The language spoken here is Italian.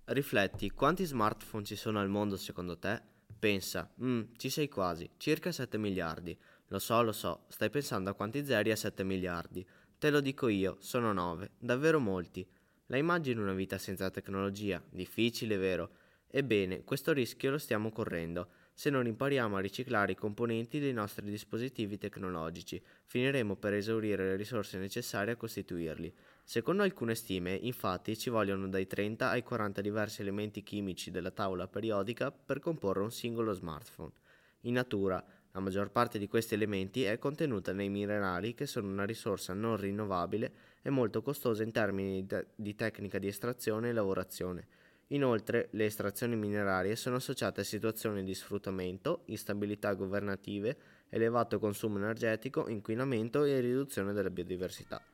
Rifletti, quanti smartphone ci sono al mondo secondo te? Pensa, ci sei quasi, circa 7 miliardi. Lo so, stai pensando a quanti zeri a 7 miliardi. Te lo dico io, sono 9, davvero molti. La immagini una vita senza tecnologia? Difficile, vero? Ebbene, questo rischio lo stiamo correndo. Se non impariamo a riciclare i componenti dei nostri dispositivi tecnologici, finiremo per esaurire le risorse necessarie a costituirli. Secondo alcune stime, infatti, ci vogliono dai 30 ai 40 diversi elementi chimici della tavola periodica per comporre un singolo smartphone. In natura, la maggior parte di questi elementi è contenuta nei minerali, che sono una risorsa non rinnovabile e molto costosa in termini di tecnica di estrazione e lavorazione. Inoltre, le estrazioni minerarie sono associate a situazioni di sfruttamento, instabilità governative, elevato consumo energetico, inquinamento e riduzione della biodiversità.